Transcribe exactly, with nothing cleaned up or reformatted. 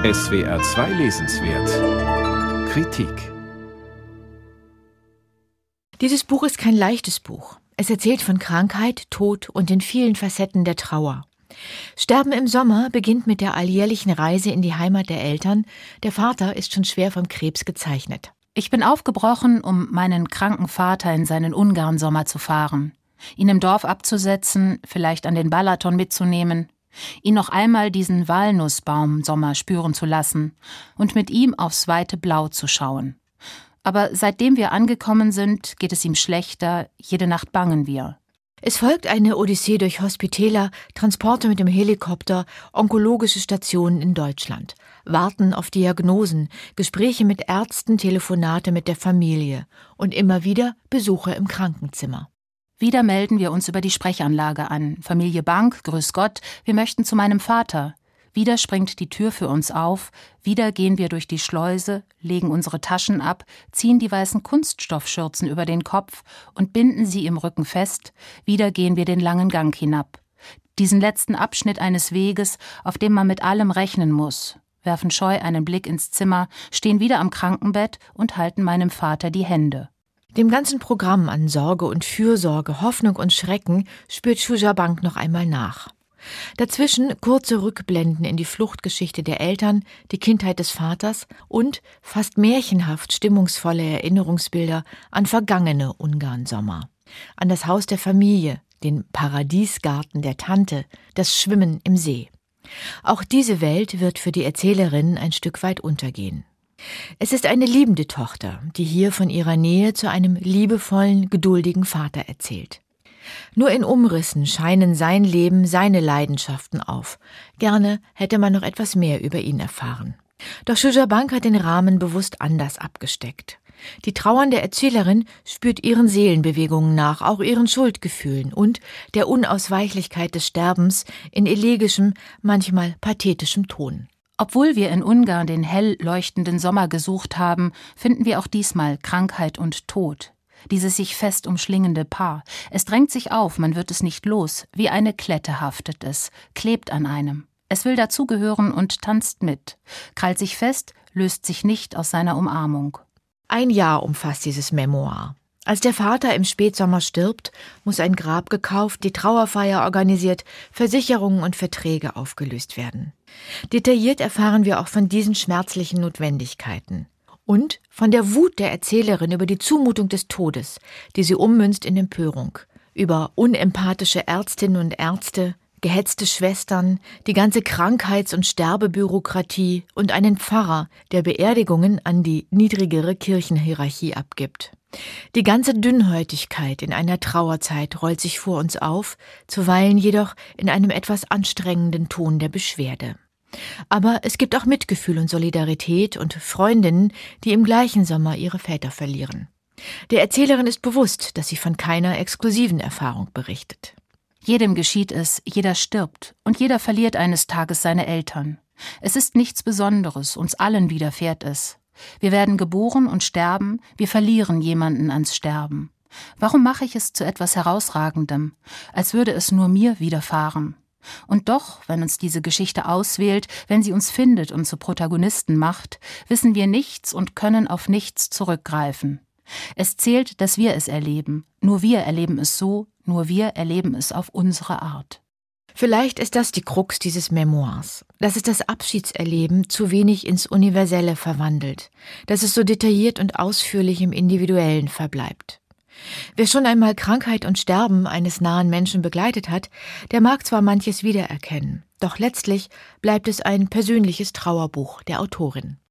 S W R zwei Lesenswert Kritik. Dieses Buch ist kein leichtes Buch. Es erzählt von Krankheit, Tod und den vielen Facetten der Trauer. Sterben im Sommer beginnt mit der alljährlichen Reise in die Heimat der Eltern. Der Vater ist schon schwer vom Krebs gezeichnet. Ich bin aufgebrochen, um meinen kranken Vater in seinen Ungarn-Sommer zu fahren, ihn im Dorf abzusetzen, vielleicht an den Balaton mitzunehmen, ihn noch einmal diesen Walnussbaum-Sommer spüren zu lassen und mit ihm aufs weite Blau zu schauen. Aber seitdem wir angekommen sind, geht es ihm schlechter, jede Nacht bangen wir. Es folgt eine Odyssee durch Hospitäler, Transporte mit dem Helikopter, onkologische Stationen in Deutschland, Warten auf Diagnosen, Gespräche mit Ärzten, Telefonate mit der Familie und immer wieder Besuche im Krankenzimmer. Wieder melden wir uns über die Sprechanlage an. Familie Bank, grüß Gott, wir möchten zu meinem Vater. Wieder springt die Tür für uns auf, wieder gehen wir durch die Schleuse, legen unsere Taschen ab, ziehen die weißen Kunststoffschürzen über den Kopf und binden sie im Rücken fest, wieder gehen wir den langen Gang hinab. Diesen letzten Abschnitt eines Weges, auf dem man mit allem rechnen muss, werfen scheu einen Blick ins Zimmer, stehen wieder am Krankenbett und halten meinem Vater die Hände. Dem ganzen Programm an Sorge und Fürsorge, Hoffnung und Schrecken spürt Shuja Bank noch einmal nach. Dazwischen kurze Rückblenden in die Fluchtgeschichte der Eltern, die Kindheit des Vaters und fast märchenhaft stimmungsvolle Erinnerungsbilder an vergangene Ungarn-Sommer. An das Haus der Familie, den Paradiesgarten der Tante, das Schwimmen im See. Auch diese Welt wird für die Erzählerin ein Stück weit untergehen. Es ist eine liebende Tochter, die hier von ihrer Nähe zu einem liebevollen, geduldigen Vater erzählt. Nur in Umrissen scheinen sein Leben, seine Leidenschaften auf. Gerne hätte man noch etwas mehr über ihn erfahren. Doch Shuja Bank hat den Rahmen bewusst anders abgesteckt. Die trauernde Erzählerin spürt ihren Seelenbewegungen nach, auch ihren Schuldgefühlen und der Unausweichlichkeit des Sterbens in elegischem, manchmal pathetischem Ton. Obwohl wir in Ungarn den hell leuchtenden Sommer gesucht haben, finden wir auch diesmal Krankheit und Tod. Dieses sich fest umschlingende Paar. Es drängt sich auf, man wird es nicht los. Wie eine Klette haftet es, klebt an einem. Es will dazugehören und tanzt mit. Krallt sich fest, löst sich nicht aus seiner Umarmung. Ein Jahr umfasst dieses Memoir. Als der Vater im Spätsommer stirbt, muss ein Grab gekauft, die Trauerfeier organisiert, Versicherungen und Verträge aufgelöst werden. Detailliert erfahren wir auch von diesen schmerzlichen Notwendigkeiten. Und von der Wut der Erzählerin über die Zumutung des Todes, die sie ummünzt in Empörung, über unempathische Ärztinnen und Ärzte, gehetzte Schwestern, die ganze Krankheits- und Sterbebürokratie und einen Pfarrer, der Beerdigungen an die niedrigere Kirchenhierarchie abgibt. Die ganze Dünnhäutigkeit in einer Trauerzeit rollt sich vor uns auf, zuweilen jedoch in einem etwas anstrengenden Ton der Beschwerde. Aber es gibt auch Mitgefühl und Solidarität und Freundinnen, die im gleichen Sommer ihre Väter verlieren. Der Erzählerin ist bewusst, dass sie von keiner exklusiven Erfahrung berichtet. Jedem geschieht es, jeder stirbt und jeder verliert eines Tages seine Eltern. Es ist nichts Besonderes, uns allen widerfährt es. Wir werden geboren und sterben, wir verlieren jemanden ans Sterben. Warum mache ich es zu etwas Herausragendem, als würde es nur mir widerfahren? Und doch, wenn uns diese Geschichte auswählt, wenn sie uns findet und zu Protagonisten macht, wissen wir nichts und können auf nichts zurückgreifen. Es zählt, dass wir es erleben. Nur wir erleben es so, nur wir erleben es auf unsere Art. Vielleicht ist das die Krux dieses Memoirs, dass es das Abschiedserleben zu wenig ins Universelle verwandelt, dass es so detailliert und ausführlich im Individuellen verbleibt. Wer schon einmal Krankheit und Sterben eines nahen Menschen begleitet hat, der mag zwar manches wiedererkennen, doch letztlich bleibt es ein persönliches Trauerbuch der Autorin.